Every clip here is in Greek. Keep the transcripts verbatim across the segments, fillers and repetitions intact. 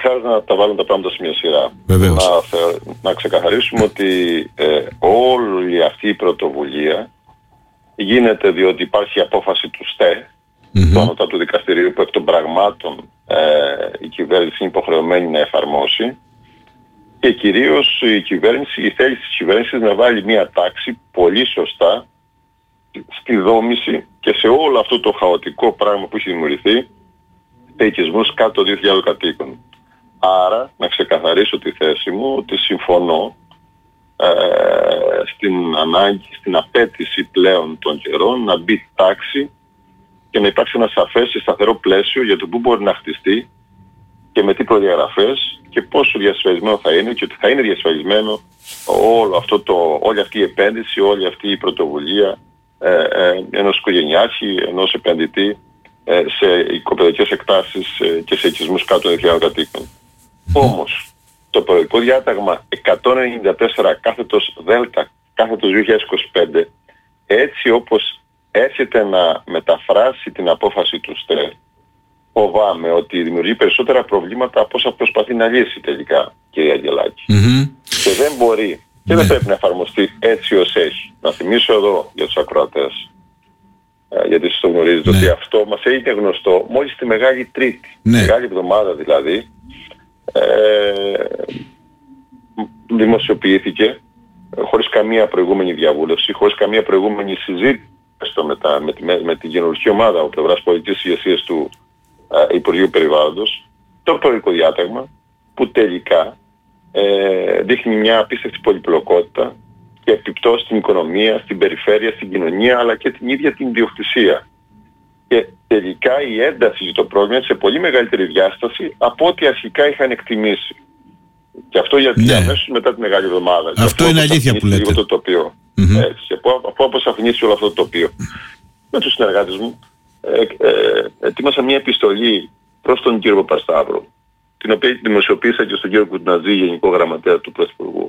Καταρχάς να τα βάλουν τα πράγματα σε μια σειρά. Βεβαίως. Να, θε, να ξεκαθαρίσουμε ότι ε, όλη αυτή η πρωτοβουλία γίνεται διότι υπάρχει απόφαση του ΣΤΕ, mm-hmm. του Ανωτάτου Δικαστηρίου, που εκ των πραγμάτων ε, η κυβέρνηση είναι υποχρεωμένη να εφαρμόσει, και κυρίως η κυβέρνηση, η θέληση της κυβέρνησης να βάλει μια τάξη πολύ σωστά στη δόμηση και σε όλο αυτό το χαοτικό πράγμα που έχει δημιουργηθεί, οικισμούς κάτω των δύο χιλιάδων κατοίκων. Άρα, να ξεκαθαρίσω τη θέση μου ότι συμφωνώ ε, στην ανάγκη, στην απέτηση πλέον των καιρών να μπει τάξη και να υπάρξει ένα σαφές και σταθερό πλαίσιο για το πού μπορεί να χτιστεί και με τι προδιαγραφές και πόσο διασφαλισμένο θα είναι, και ότι θα είναι διασφαλισμένο όλο αυτό το, όλη αυτή η επένδυση, όλη αυτή η πρωτοβουλία ε, ε, ενός οικογενειάρχη, ενός επενδυτή ε, σε οικοπαιδικές εκτάσεις ε, και σε οικισμούς κάτω των δύο χιλιάδων κατοίκων. Mm-hmm. Όμως, το προϊκό διάταγμα εκατόν ενενήντα τέσσερα κάθετος δέλτα κάθετος δύο χιλιάδες είκοσι πέντε, έτσι όπως έρχεται να μεταφράσει την απόφαση του ΣΤΕ, φοβάμαι ότι δημιουργεί περισσότερα προβλήματα από όσα προσπαθεί να λύσει τελικά, κύριε Αγγελάκη. Mm-hmm. Και δεν μπορεί και ναι. δεν πρέπει να εφαρμοστεί έτσι ως έχει. Να θυμίσω εδώ για τους ακροατές, ε, γιατί σας το γνωρίζετε, ναι. ότι αυτό μας έγινε γνωστό μόλις τη Μεγάλη Τρίτη, ναι. Μεγάλη Εβδομάδα δηλαδή, ε, δημοσιοποιήθηκε χωρίς καμία προηγούμενη διαβούλευση, χωρίς καμία προηγούμενη συζήτηση με, τα, με, τη, με την κοινωνική ομάδα από πλευράς πολιτικής ηγεσίας του ε, Υπουργείου Περιβάλλοντος, το προϊκό διάταγμα που τελικά ε, δείχνει μια απίστευτη πολυπλοκότητα και επιπτώσει στην οικονομία, στην περιφέρεια, στην κοινωνία, αλλά και την ίδια την ιδιοκτησία. Και τελικά η ένταση για το πρόβλημα είναι σε πολύ μεγαλύτερη διάσταση από ό,τι αρχικά είχαν εκτιμήσει. Και αυτό γιατί ναι. αμέσως μετά τη Μεγάλη Εβδομάδα. Αυτό είναι αλήθεια που λέτε. Λίγο το τοπίο. Mm-hmm. Έτσι, από όπως αφηνήσει όλο αυτό το τοπίο. Με τους συνεργάτες μου ε, ε, ετοίμασα μια επιστολή προς τον κύριο Παπασταύρου, την οποία δημοσιοποίησα και στον κύριο Κουτναζή, Γενικό Γραμματέα του Πρωθυπουργού,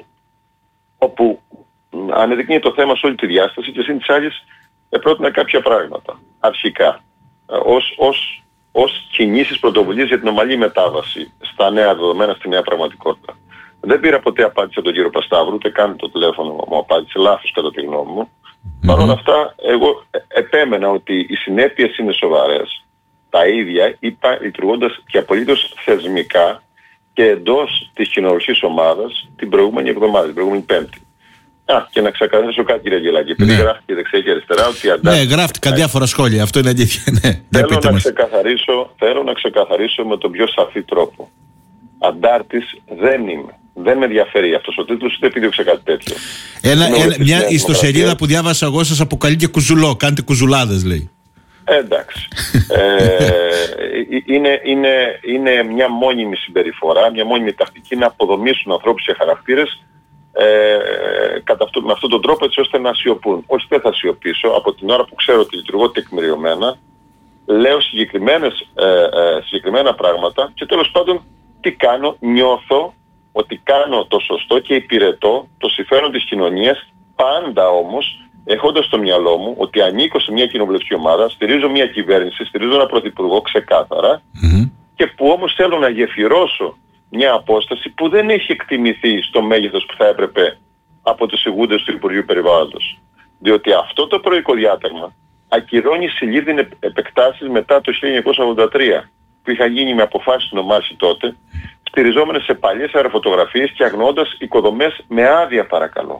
όπου ανεδεικνύει το θέμα σε όλη τη διάσταση και σύν τις άλλες ε, πρότεινα κάποια πράγματα. Αρχικά, ε, ως, ως, ως κινήσεις πρωτοβουλίες για την ομαλή μετάβαση στα νέα δεδομένα, στη νέα πραγματικότητα. Δεν πήρα ποτέ απάντηση από τον κύριο Πασταύρου, ούτε καν το τηλέφωνο μου απάντησε, λάθος κατά τη γνώμη μου. Mm-hmm. Παρ' όλα αυτά, εγώ επέμενα ότι οι συνέπειες είναι σοβαρές. Τα ίδια είπα λειτουργώντας και απολύτως θεσμικά και εντός της κοινωνικής ομάδας την προηγούμενη εβδομάδα, την προηγούμενη Πέμπτη. Α, και να ξεκαθαρίσω κάτι, κύριε Αγγελάκη, επειδή ναι. γράφτηκε δεξιά και αριστερά ότι αντάρτης... Ναι, γράφτηκαν διάφορα σχόλια, αυτό είναι αλήθεια. Ναι. Θέλω, να ξεκαθαρίσω, θέλω να ξεκαθαρίσω με τον πιο σαφή τρόπο. Αντάρτης δεν είμαι. Δεν με ενδιαφέρει αυτός ο τίτλος, ούτε επίδειξε κάτι τέτοιο. Ένα, ένα, μια ιστοσελίδα που διάβασα εγώ σας αποκαλεί και κουζουλό. Κάντε κουζουλάδες, λέει. Ε, εντάξει. ε, είναι, είναι, είναι μια μόνιμη συμπεριφορά, μια μόνιμη τακτική να αποδομήσουν ανθρώπους και χαρακτήρες ε, κατά αυτό, με αυτόν τον τρόπο, έτσι ώστε να σιωπούν. Όχι, δεν θα σιωπήσω. Από την ώρα που ξέρω ότι λειτουργώ τεκμηριωμένα, λέω συγκεκριμένες, ε, ε, συγκεκριμένα πράγματα και τέλος πάντων τι κάνω, νιώθω ότι κάνω το σωστό και υπηρετώ το συμφέρον της κοινωνίας, πάντα όμως έχοντας στο μυαλό μου ότι ανήκω σε μια κοινοβουλευτική ομάδα, στηρίζω μια κυβέρνηση, στηρίζω ένα πρωθυπουργό ξεκάθαρα mm-hmm. και που όμως θέλω να γεφυρώσω μια απόσταση που δεν έχει εκτιμηθεί στο μέγεθος που θα έπρεπε από τους ηγούντες του Υπουργείου Περιβάλλοντος. Διότι αυτό το προϊκό διάταγμα ακυρώνει συλλήβδιν επεκτάσεις μετά το χίλια εννιακόσια ογδόντα τρία που είχαν γίνει με αποφάσεις του Νομάση τότε, στηριζόμενες σε παλιές αεροφωτογραφίες και αγνοώντας οικοδομές με άδεια, παρακαλώ.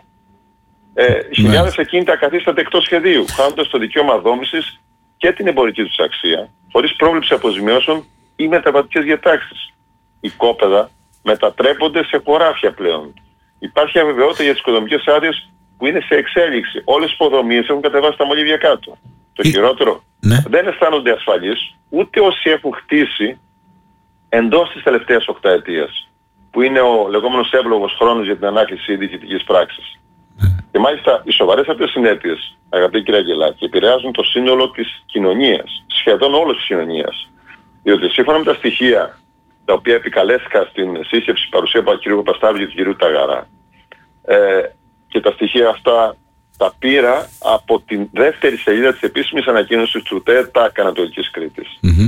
Ε, χιλιάδες ακίνητα καθίστανται εκτός σχεδίου, χάνοντας το δικαίωμα δόμησης και την εμπορική τους αξία, χωρίς πρόβλεψη αποζημιώσεων ή μεταβατικές διατάξεις. Οι οικόπεδα μετατρέπονται σε χωράφια πλέον. Υπάρχει αβεβαιότητα για τις οικοδομικές άδειες που είναι σε εξέλιξη. Όλες οι υποδομίες έχουν κατεβάσει τα μολύβια κάτω. Το χειρότερο, ναι. δεν αισθάνονται ασφαλείς ούτε όσοι έχουν χτίσει εντός της τελευταίας οκταετίας, που είναι ο λεγόμενος εύλογος χρόνος για την ανάκληση διοικητικής πράξης. Και μάλιστα οι σοβαρές αυτές συνέπειες, αγαπητή κυρία Αγγελάκη, επηρεάζουν το σύνολο της κοινωνίας, σχεδόν όλης της κοινωνίας. Διότι σύμφωνα με τα στοιχεία τα οποία επικαλέστηκα στην σύσκεψη παρουσία από τον κ. Παπασταύρου και τον κ. Ταγαρά, ε, και τα στοιχεία αυτά τα πήρα από την δεύτερη σελίδα της επίσημης ανακοίνωσης του ΤΕΤΑΚ Ανατολικής Κρήτης. Mm-hmm.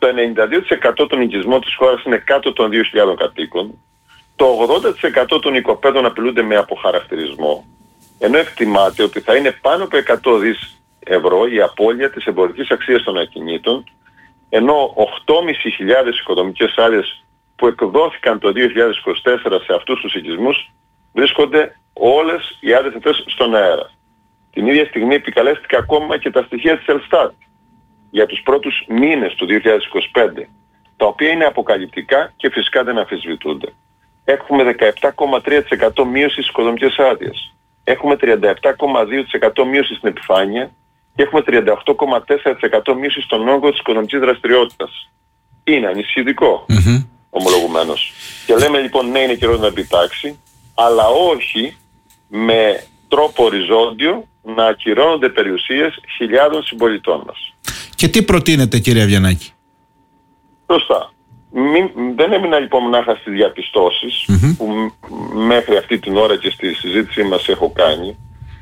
το ενενήντα δύο τοις εκατό των οικισμών της χώρας είναι κάτω των δύο χιλιάδων κατοίκων, το ογδόντα τοις εκατό των οικοπαίδων απειλούνται με αποχαρακτηρισμό, ενώ εκτιμάται ότι θα είναι πάνω από εκατό δισεκατομμύρια ευρώ η απώλεια της εμπορικής αξίας των ακινήτων, ενώ οκτώ χιλιάδες πεντακόσιες οικοδομικές άδειες που εκδόθηκαν το δύο χιλιάδες είκοσι τέσσερα σε αυτούς τους οικισμούς βρίσκονται όλες οι άδειες αυτές στον αέρα. Την ίδια στιγμή επικαλέστηκα ακόμα και τα στοιχεία της Ελστάτ για τους πρώτους μήνες του δύο χιλιάδες είκοσι πέντε, τα οποία είναι αποκαλυπτικά και φυσικά δεν αμφισβητούνται. Έχουμε δεκαεπτά κόμμα τρία τοις εκατό μείωση στις οικοδομικές άδειες. Έχουμε τριάντα επτά κόμμα δύο τοις εκατό μείωση στην επιφάνεια και έχουμε τριάντα οκτώ κόμμα τέσσερα τοις εκατό μείωση στον όγκο της οικονομικής δραστηριότητας. Είναι ανησυχητικό, mm-hmm. ομολογουμένως. Και λέμε λοιπόν ναι, είναι καιρός να επιτάξει, αλλά όχι με τρόπο οριζόντιο να ακυρώνονται περιουσίες χιλιάδων συμπολιτών μας. Και τι προτείνετε, κύριε Αβγιανάκη? Σωστά. Μην, δεν έμεινα λοιπόν μονάχα στις διαπιστώσεις mm-hmm. που μέχρι αυτή την ώρα και στη συζήτησή μας έχω κάνει.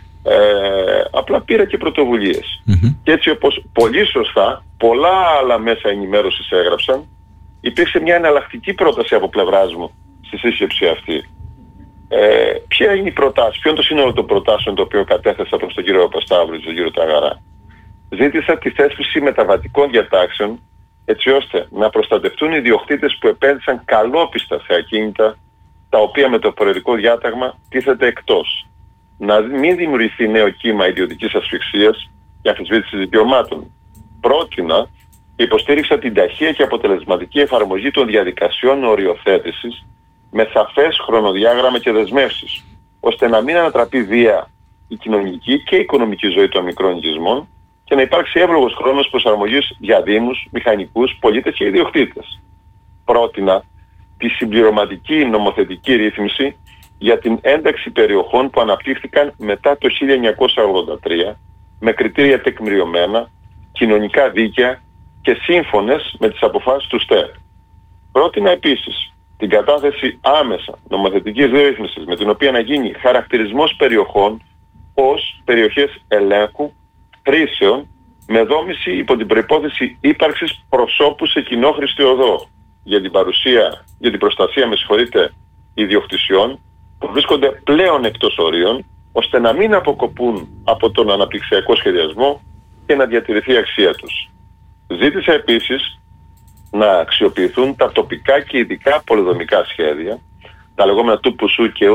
Ε, απλά πήρα και πρωτοβουλίες. Mm-hmm. Και έτσι όπως πολύ σωστά πολλά άλλα μέσα ενημέρωσης έγραψαν, υπήρξε μια εναλλακτική πρόταση από πλευράς μου στη σύσκεψη αυτή. Ε, ποια είναι η προτάση, ποιο είναι το σύνολο των προτάσεων το οποίο κατέθεσα προς τον κύριο Παπασταύρου και τον κύριο Ταγαρά? Ζήτησα τη θέσπιση μεταβατικών διατάξεων έτσι ώστε να προστατευτούν οι ιδιοκτήτες που επένδυσαν καλόπιστα σε ακίνητα τα οποία με το προαιρετικό διάταγμα τίθεται εκτός. Να μην δημιουργηθεί νέο κύμα ιδιωτικής ασφυξίας και αμφισβήτησης δικαιωμάτων. Πρότεινα και υποστήριξα την ταχεία και αποτελεσματική εφαρμογή των διαδικασιών οριοθέτησης με σαφές χρονοδιάγραμμα και δεσμεύσεις, ώστε να μην ανατραπεί βία η κοινωνική και η οικονομική ζωή των μικρών οικισμών και να υπάρξει εύλογος χρόνος προσαρμογής για δήμους, μηχανικούς, πολίτες και ιδιοκτήτες. Πρότεινα τη συμπληρωματική νομοθετική ρύθμιση για την ένταξη περιοχών που αναπτύχθηκαν μετά το χίλια εννιακόσια ογδόντα τρία με κριτήρια τεκμηριωμένα, κοινωνικά δίκαια και σύμφωνες με τις αποφάσεις του ΣΤΕ. Πρότεινα επίσης την κατάθεση άμεσα νομοθετικής ρύθμισης με την οποία να γίνει χαρακτηρισμός περιοχών ως περιοχές ελέγχου χρήσεων με δόμηση υπό την προϋπόθεση ύπαρξης προσώπου σε κοινόχρηστη οδό για την παρουσία, για την προστασία, με συγχωρείτε, ιδιοκτησιών που βρίσκονται πλέον εκτός ορίων, ώστε να μην αποκοπούν από τον αναπτυξιακό σχεδιασμό και να διατηρηθεί η αξία τους. Ζήτησα επίσης να αξιοποιηθούν τα τοπικά και ειδικά πολυδομικά σχέδια, τα λεγόμενα του πουσού και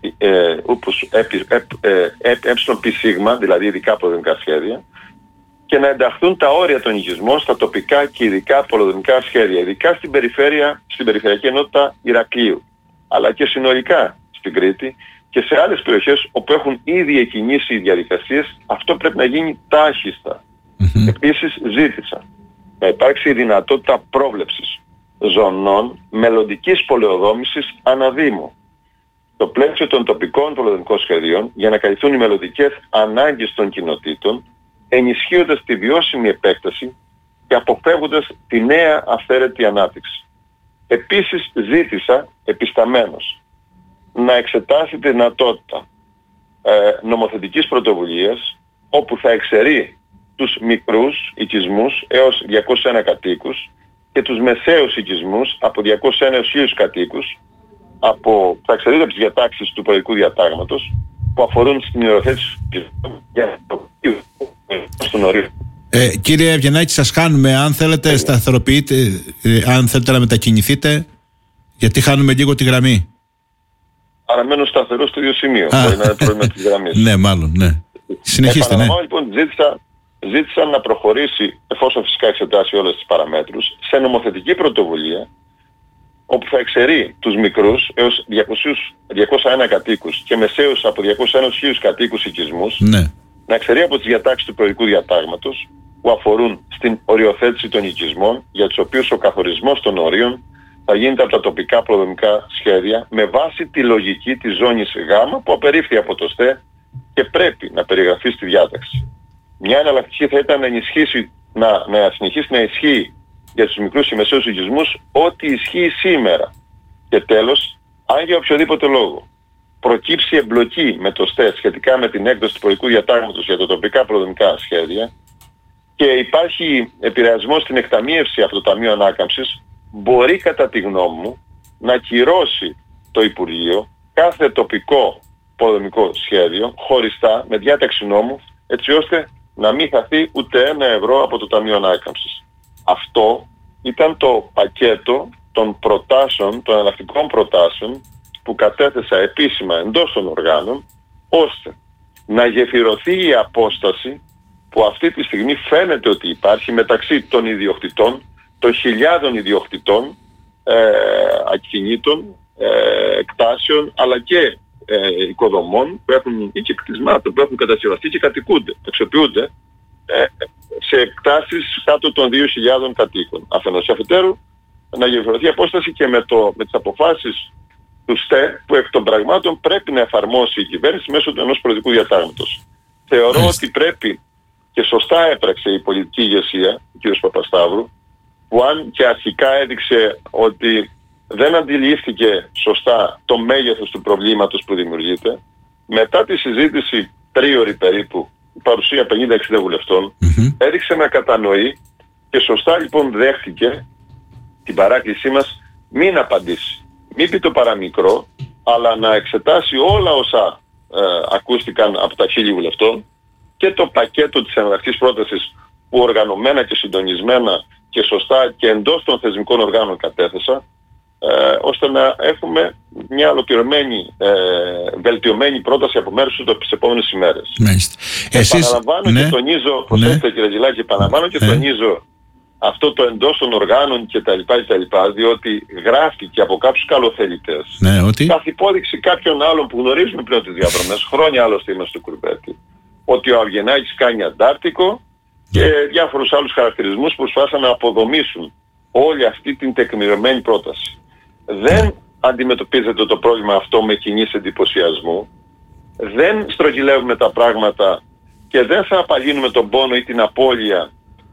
ε-π-σ, δηλαδή ειδικά πολυδομικά σχέδια, και να ενταχθούν τα όρια των οικισμών στα τοπικά και ειδικά πολυδομικά σχέδια, ειδικά στην, περιφέρεια, στην περιφερειακή ενότητα Ηρακλείου, αλλά και συνολικά στην Κρήτη και σε άλλες περιοχές όπου έχουν ήδη εκκινήσει οι διαδικασίες. Αυτό πρέπει να γίνει τάχιστα. Mm-hmm. Επίσης ζήτησα να υπάρξει η δυνατότητα πρόβλεψης ζωνών μελλοντικής πολεοδόμησης αναδήμου στο πλαίσιο των τοπικών πολεοδομικών σχεδίων για να καλυφθούν οι μελλοντικές ανάγκες των κοινοτήτων, ενισχύοντας τη βιώσιμη επέκταση και αποφεύγοντας τη νέα αυθαίρετη ανάπτυξη. Επίσης ζήτησα επισταμένως να εξετάσει τη δυνατότητα ε, νομοθετικής πρωτοβουλίας όπου θα εξαιρεί τους μικρούς οικισμούς έως διακόσιους ένα κατοίκους και τους μεσαίους οικισμούς από διακόσιους ένα έως χίλιους κατοίκους, από, θα εξαιρείται από τις διατάξεις του προεδρικού διατάγματος που αφορούν στην υιοθέτηση για το στον ορίο. Ε, κύριε Αβγιανάκη, σας χάνουμε. Αν θέλετε ε, σταθεροποιείτε, ε, αν θέλετε να μετακινηθείτε, γιατί χάνουμε λίγο τη γραμμή. Αναμένω σταθερό στο ίδιο σημείο. Μπορεί να είναι πρόβλημα της γραμμής. Ναι, μάλλον, ναι. Συνεχίστε, ναι. Λοιπόν, ζήτησα, ζήτησα να προχωρήσει, εφόσον φυσικά εξετάσει όλες τις παραμέτρους, σε νομοθετική πρωτοβουλία όπου θα εξαιρεί τους μικρούς έως διακόσια ένα κατοίκους και μεσαίους από διακόσιους ένα έως χίλιους κατοίκους οικισμούς, ναι. να εξαιρεί από τις διατάξεις του προεδρικού διατάγματος που αφορούν στην οριοθέτηση των οικισμών, για τους οποίους ο καθορισμός των ορίων θα γίνεται από τα τοπικά προδομικά σχέδια με βάση τη λογική της ζώνης Γ που απερίφθη από το ΣΤΕ και πρέπει να περιγραφεί στη διάταξη. Μια εναλλακτική θα ήταν να, ενισχύσει, να, να συνεχίσει να ισχύει για τους μικρούς και μεσαίους οικισμούς ό,τι ισχύει σήμερα. Και τέλος, αν για οποιοδήποτε λόγο προκύψει εμπλοκή με το ΣΤΕ σχετικά με την έκδοση του προεδρικού διατάγματος για τα τοπικά προδομικά σχέδια, και υπάρχει επηρεασμός στην εκταμείευση από το Ταμείο Ανάκαμψης, μπορεί κατά τη γνώμη μου να κυρώσει το Υπουργείο κάθε τοπικό υποδομικό σχέδιο χωριστά με διάταξη νόμου, έτσι ώστε να μην χαθεί ούτε ένα ευρώ από το Ταμείο Ανάκαμψης. Αυτό ήταν το πακέτο των προτάσεων, των εναλλακτικών προτάσεων που κατέθεσα επίσημα εντός των οργάνων, ώστε να γεφυρωθεί η απόσταση που αυτή τη στιγμή φαίνεται ότι υπάρχει μεταξύ των ιδιοκτητών, των χιλιάδων ιδιοκτητών ε, ακινήτων, ε, εκτάσεων, αλλά και ε, οικοδομών που έχουν, ή και κτισμάτων που έχουν κατασκευαστεί και κατοικούνται, αξιοποιούνται ε, σε εκτάσεις κάτω των δύο χιλιάδων κατοίκων. Αφενός αφετέρου, να γεφυρωθεί η απόσταση και με, το, με τις αποφάσεις του ΣΤΕ που εκ των πραγμάτων πρέπει να εφαρμόσει η κυβέρνηση μέσω του ενός προεδρικού διατάγματος. Θεωρώ Μάλιστα. ότι πρέπει και σωστά έπραξε η πολιτική ηγεσία, ο κ. Παπασταύρου, που αν και αρχικά έδειξε ότι δεν αντιλήφθηκε σωστά το μέγεθος του προβλήματος που δημιουργείται, μετά τη συζήτηση τρίωρη περίπου, παρουσία πενήντα εξήντα βουλευτών, mm-hmm. έδειξε να κατανοεί και σωστά λοιπόν δέχτηκε την παράκλησή μας μην απαντήσει. Μην πει το παραμικρό, αλλά να εξετάσει όλα όσα ε, ακούστηκαν από τα χίλια βουλευτών και το πακέτο της εναλλακτικής πρότασης που οργανωμένα και συντονισμένα και σωστά και εντός των θεσμικών οργάνων κατέθεσα, ε, ώστε να έχουμε μια ολοκληρωμένη, ε, βελτιωμένη πρόταση από μέρους του τις επόμενες ημέρες. Επαναλαμβάνω ναι, και τονίζω, προσέξτε ναι, κύριε Ζηλάκη, επαναλαμβάνω και ναι. τονίζω αυτό το εντός των οργάνων κτλ, διότι γράφτηκε από κάποιους καλοθελητές, ναι, ότι... καθ' υπόδειξη κάποιων άλλων που γνωρίζουμε πλέον τις διαδρομές, χρόνια άλλωστε είμαστε στο Κουρμπέτι, ότι ο Αυγενάκης κάνει Αντάρτικο και yeah. διάφορους άλλους χαρακτηρισμούς που προσπάθησαν να αποδομήσουν όλη αυτή την τεκμηριωμένη πρόταση. Δεν αντιμετωπίζεται το πρόβλημα αυτό με κινήσεις εντυπωσιασμού, δεν στρογγυλεύουμε τα πράγματα και δεν θα απαλύνουμε τον πόνο ή την απώλεια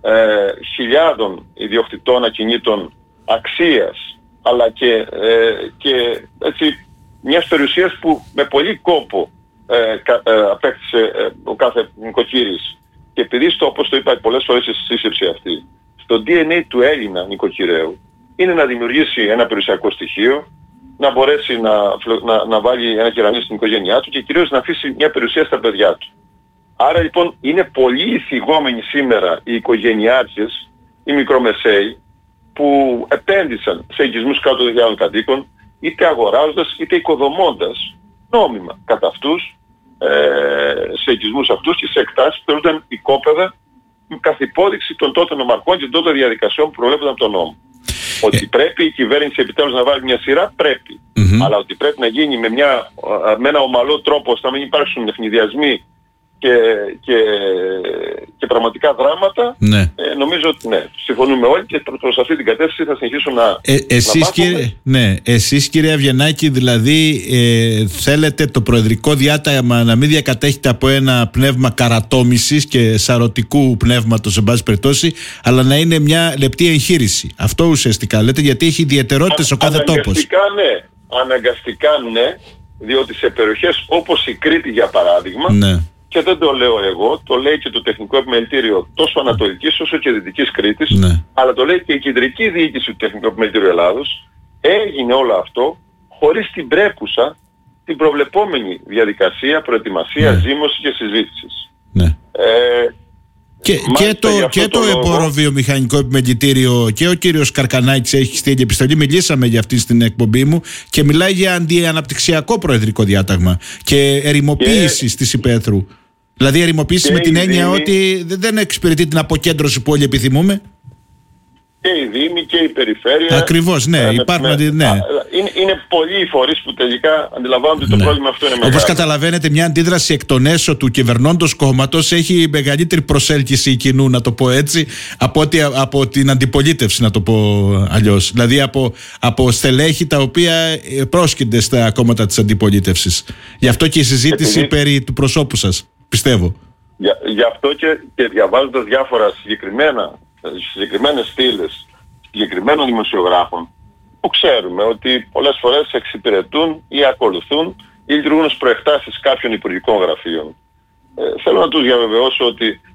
ε, χιλιάδων ιδιοκτητών ακινήτων αξίας, αλλά και, ε, και έτσι, μιας περιουσίας που με πολύ κόπο ε, κα, ε, απέκτησε ε, ο κάθε νοικοκύρης. Και επειδή στο, όπως το είπα πολλές φορές στη σύσκεψη αυτή, στο ντι εν έι του Έλληνα νοικοκυρέου είναι να δημιουργήσει ένα περιουσιακό στοιχείο, να μπορέσει να, να, να βάλει ένα κεραμίδι στην οικογένειά του και κυρίως να αφήσει μια περιουσία στα παιδιά του. Άρα λοιπόν είναι πολύ θυγόμενοι σήμερα οι οικογενειάρχες, οι μικρομεσαίοι, που επένδυσαν σε οικισμούς κάτω των χιλιάδων κατοίκων, είτε αγοράζοντας είτε οικοδομώντας νόμιμα κατά αυτούς, ε, σε οικισμούς αυτούς και σε εκτάσεις που θεωρούνταν οικόπεδα καθ' υπόδειξη των τότε νομαρχών και των τότε διαδικασιών που προβλέπονταν από τον νόμο. Ότι πρέπει η κυβέρνηση επιτέλους να βάλει μια σειρά, πρέπει. Mm-hmm. Αλλά ότι πρέπει να γίνει με, μια, με ένα ομαλό τρόπο ώστε να μην υπάρξουν ευνηδιασμοί και, και, και πραγματικά δράματα, ναι. ε, νομίζω ότι ναι, συμφωνούμε όλοι και προς αυτή την κατεύθυνση θα συνεχίσουμε να, ε, εσείς, να κύριε, ναι, εσείς κύριε Αυγενάκη, δηλαδή ε, θέλετε το προεδρικό διάταγμα να μην διακατέχεται από ένα πνεύμα καρατόμησης και σαρωτικού πνεύματος σε πάση περιπτώσει, αλλά να είναι μια λεπτή εγχείρηση. Αυτό ουσιαστικά λέτε, γιατί έχει ιδιαιτερότητες ο κάθε τόπος. Αναγκαστικά ναι, αναγκαστικά ναι, διότι σε περιοχές όπως η Κρήτη για παράδειγμα, ναι. Και δεν το λέω εγώ, το λέει και το Τεχνικό Επιμελητήριο τόσο Ανατολικής όσο και Δυτικής Κρήτης, ναι. Αλλά το λέει και η Κεντρική Διοίκηση του Τεχνικού Επιμελητήριου Ελλάδος. Έγινε όλο αυτό χωρίς την πρέπουσα, την προβλεπόμενη διαδικασία, προετοιμασία, ναι. Ζήμωση και συζήτησης. Ναι. Ε, και, και το, και το, το Εμποροβιομηχανικό Επιμελητήριο και ο κύριος Καρκανάκης έχει στείλει επιστολή. Μιλήσαμε για αυτή στην εκπομπή μου και μιλάει για αντιαναπτυξιακό προεδρικό διάταγμα και ερημοποίηση και... της υπαίθρου. Δηλαδή ερημοποίηση με την έννοια Δήμη, ότι δεν εξυπηρετεί την αποκέντρωση που όλοι επιθυμούμε. Και η Δήμη και η Περιφέρεια. Ακριβώς, ναι. Ε, υπάρχουν, με, ναι. Είναι, είναι πολλοί οι φορείς που τελικά αντιλαμβάνονται ότι ναι. Το πρόβλημα αυτό είναι μεγάλο. Όπως καταλαβαίνετε, μια αντίδραση εκ των έσω του κυβερνώντος κόμματος έχει μεγαλύτερη προσέλκυση κοινού, να το πω έτσι, από, ότι, από την αντιπολίτευση, να το πω αλλιώς. Δηλαδή από, από στελέχη τα οποία πρόσκυνται στα κόμματα της αντιπολίτευσης. Γι' αυτό και η συζήτηση Επειδή... περί του προσώπου σας, πιστεύω. Για, γι' αυτό και, και διαβάζοντας διάφορα συγκεκριμένα συγκεκριμένες στήλες συγκεκριμένων δημοσιογράφων που ξέρουμε ότι πολλές φορές εξυπηρετούν ή ακολουθούν ή λειτουργούν ως προεκτάσεις κάποιων υπουργικών γραφείων. Ε, θέλω να τους διαβεβαιώσω ότι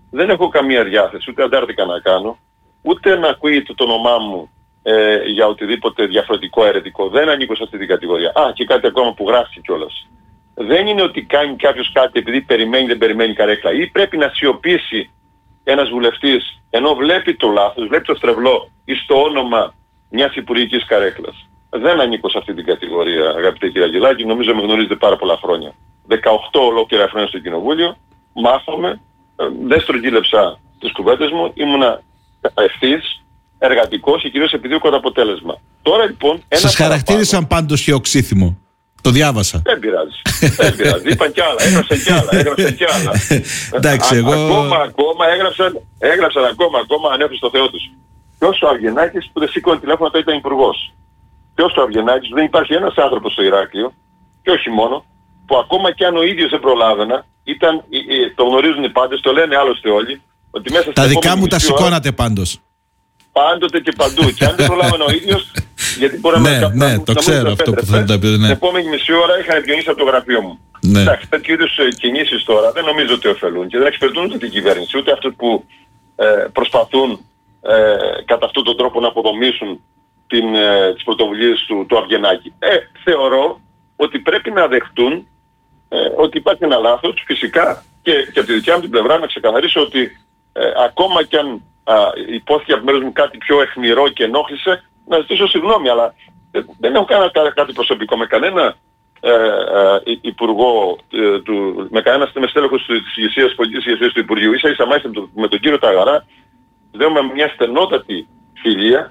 δεν έχω καμία διάθεση, ούτε αντάρτηκα να κάνω, ούτε να ακούγεται το όνομά μου ε, για οτιδήποτε διαφορετικό, αιρετικό. Δεν ανήκω σε αυτή την κατηγορία. Α, και κάτι ακόμα που γράφει κιόλας. Δεν είναι ότι κάνει κάποιος κάτι επειδή περιμένει, δεν περιμένει καρέκλα. Ή πρέπει να σιωπήσει ένας βουλευτής ενώ βλέπει το λάθος, βλέπει το στρεβλό ή στο όνομα μιας υπουργικής καρέκλας. Δεν ανήκω σε αυτή την κατηγορία, αγαπητέ κύριε Αγγελάκη, νομίζω με γνωρίζετε πάρα πολλά χρόνια. δεκαοκτώ ολόκληρα χρόνια στο Κοινοβούλιο, μάθαμε, δεν στρογγύλεψα τις κουβέντες μου, ήμουνα ευθύς, εργατικός και κυρίως επιδίωκω το αποτέλεσμα. Τώρα λοιπόν... Σας χαρακτήρισαν πάντως και οξύθυμο. Το διάβασα. Δεν πειράζει. Δεν πειράζει. Είπαν κι άλλα, έγραψαν κι άλλα, έγραψαν κι άλλα. Εντάξει, εγώ... Ακόμα, ακόμα, έγραψαν, έγραψαν ακόμα, ακόμα, ανέφερε στο Θεό τους. Ποιος ο Αυγενάκης που δεν σήκωνε τηλέφωνο όταν ήταν υπουργός. Ποιος ο Αυγενάκης, δεν υπάρχει ένας άνθρωπος στο Ηράκλειο, και όχι μόνο, που ακόμα κι αν ο ίδιος δεν προλάβαινα, ήταν, το γνωρίζουν οι πάντες, το λένε άλλωστε όλοι, ότι μέσα τα δικά μου τα σηκώνατε πάντως. Πάντοτε και παντού. Και αν δεν προλάβαινα ο ίδιος, γιατί μπορεί ναι, να, ναι, να, το να ξέρω αυτό που θέλετε να πείτε. Ναι. Την επόμενη μισή ώρα είχαν επικοινωνήσει από το γραφείο μου. Ναι. Εντάξει, τέτοιου είδους κινήσεις τώρα δεν νομίζω ότι ωφελούν και δεν εξυπηρετούν ούτε την κυβέρνηση, ούτε αυτούς που ε, προσπαθούν ε, κατά αυτόν τον τρόπο να αποδομήσουν την, ε, τις πρωτοβουλίες του, του Αυγενάκη. Ε, θεωρώ ότι πρέπει να δεχτούν ε, ότι υπάρχει ένα λάθος, φυσικά, και, και από τη δικιά μου την πλευρά να ξεκαθαρίσω ότι ε, ακόμα κι αν α, υπόθηκε από μέρους μου κάτι πιο αιχμηρό και ενόχλησε, να ζητήσω συγγνώμη, αλλά δεν έχω κάνει κάτι προσωπικό με κανένα ε, ε, υπουργό, ε, του, με κανένα στέλεχος της ηγεσίας, πολιτικής ηγεσίας του Υπουργείου. Ίσα ίσα μάλιστα με τον κύριο Ταγαρά, δέουμε μια στενότατη φιλία,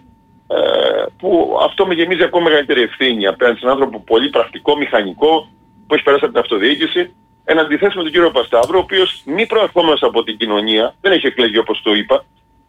ε, που αυτό με γεμίζει ακόμα μεγαλύτερη ευθύνη απέναντι σε έναν άνθρωπο πολύ πρακτικό, μηχανικό, που έχει περάσει από την αυτοδιοίκηση, εν αντιθέσει με τον κύριο Πασταύρο, ο οποίος μη προερχόμενος από την κοινωνία, δεν έχει εκλεγεί όπως το είπα,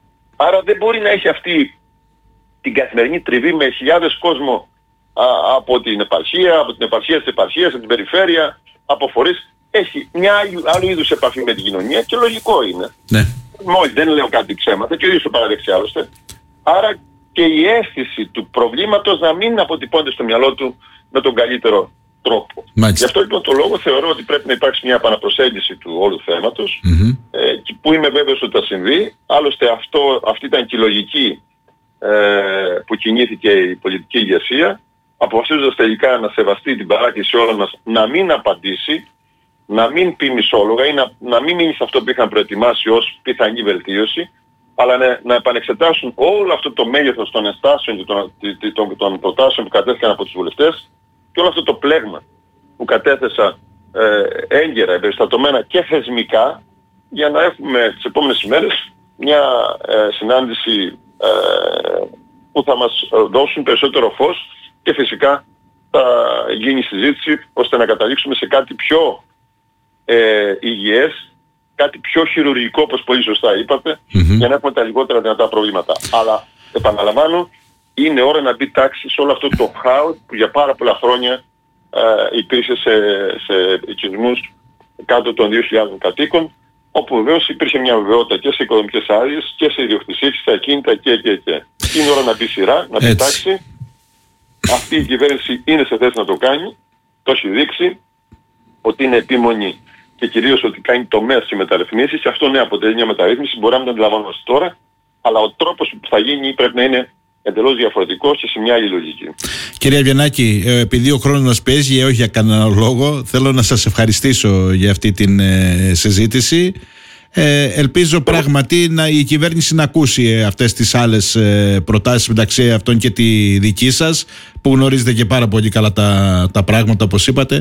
άρα δεν μπορεί να έχει αυτή την καθημερινή τριβή με χιλιάδες κόσμο α, από την επαρχία, από την επαρχία της επαρχίας, από την περιφέρεια, από φορείς. Έχει μια άλλου είδους επαφή με την κοινωνία και λογικό είναι. Ναι. Μόλις δεν λέω κάτι ψέματα και ο ίδιος το παραδείξει άλλωστε. Άρα και η αίσθηση του προβλήματος να μην αποτυπώνεται στο μυαλό του με τον καλύτερο τρόπο. Μάλιστα. Γι' αυτό λοιπόν το λόγο θεωρώ ότι πρέπει να υπάρξει μια επαναπροσέγγιση του όλου θέματος, mm-hmm. ε, που είμαι βέβαιος ότι θα συμβεί. Άλλωστε αυτό, αυτή ήταν και η λογική ε, που κινήθηκε η πολιτική ηγεσία, αποφασίζοντας τελικά να σεβαστεί την παράκληση όλων μας να μην απαντήσει, να μην πει μισόλογα ή να, να μην μείνει σε αυτό που είχαν προετοιμάσει ως πιθανή βελτίωση, αλλά να, να επανεξετάσουν όλο αυτό το μέγεθος των ενστάσεων και των, των, των προτάσεων που κατέθηκαν από τους βουλευτές και όλο αυτό το πλέγμα που κατέθεσα ε, έγκαιρα, εμπεριστατωμένα και θεσμικά, για να έχουμε τις επόμενες ημέρες μια ε, συνάντηση ε, που θα μας δώσουν περισσότερο φως και φυσικά θα γίνει συζήτηση ώστε να καταλήξουμε σε κάτι πιο ε, υγιές, κάτι πιο χειρουργικό, όπως πολύ σωστά είπατε, mm-hmm. για να έχουμε τα λιγότερα δυνατά προβλήματα. Αλλά επαναλαμβάνω, είναι ώρα να μπει τάξη σε όλο αυτό το χάος που για πάρα πολλά χρόνια ε, υπήρχε σε, σε οικισμούς κάτω των δύο χιλιάδων κατοίκων, όπου βεβαίως υπήρχε μια βεβαιότητα και σε οικονομικές άδειες και σε ιδιοκτησίες και σε ακίνητα και και και. Είναι ώρα να μπει σειρά, να μπει τάξη. Αυτή η κυβέρνηση είναι σε θέση να το κάνει, το έχει δείξει ότι είναι επίμονη και κυρίως ότι κάνει τομέα στις μεταρρυθμίσεις και αυτό ναι αποτελεί μια μεταρρύθμιση, μπορεί να μην αντιλαμβανόμαστε τώρα, αλλά ο τρόπος που θα γίνει πρέπει να είναι εντελώς διαφορετικός και σε μια άλλη λογική. Κύριε Αυγενάκη, επειδή ο χρόνος μας πιέζει, όχι για κανέναν λόγο, θέλω να σας ευχαριστήσω για αυτή την ε, συζήτηση. Ε, ελπίζω πράγματι να η κυβέρνηση να ακούσει αυτές τις άλλες ε, προτάσεις μεταξύ αυτών και τη δική σας, που γνωρίζετε και πάρα πολύ καλά τα, τα πράγματα όπως είπατε,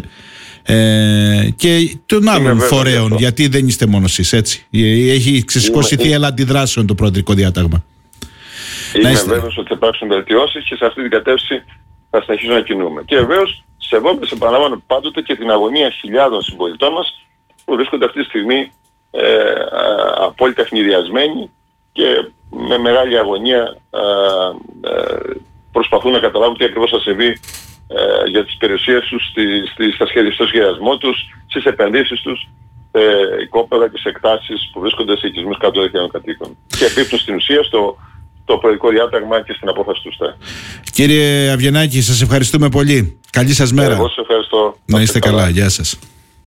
ε, και των άλλων φορέων, γιατί δεν είστε μόνο εσείς, έτσι. Έχει ξεσηκωθεί έλα αντιδράσεων το προεδρικό διάταγμα. Είμαι βέβαιος ότι θα υπάρξουν βελτιώσεις και σε αυτή την κατεύθυνση θα συνεχίσουμε να κινούμε. Και βεβαίως σεβόμαστε, επαναλαμβάνω πάντοτε, και την αγωνία χιλιάδων συμπολιτών μας που βρίσκονται αυτή τη στιγμή ε, απόλυτα ευνηδιασμένοι και με μεγάλη αγωνία ε, ε, προσπαθούν να καταλάβουν τι ακριβώς θα συμβεί ε, για τις περιουσίες τους, στη, στη, στα σχέδια, στο σχεδιασμό τους, στις επενδύσεις τους, σε οικόπεδα και σε εκτάσεις που βρίσκονται σε οικισμούς κάτω των δύο χιλιάδων κατοίκων. Και επίπτουν στην ουσία στο το προεδρικό διάταγμα και στην απόφαση του ΣΤΕ. Κύριε Αυγενάκη, σας ευχαριστούμε πολύ. Καλή σας μέρα. Εγώ σας ευχαριστώ. Να είστε καλά. καλά. Γεια σας.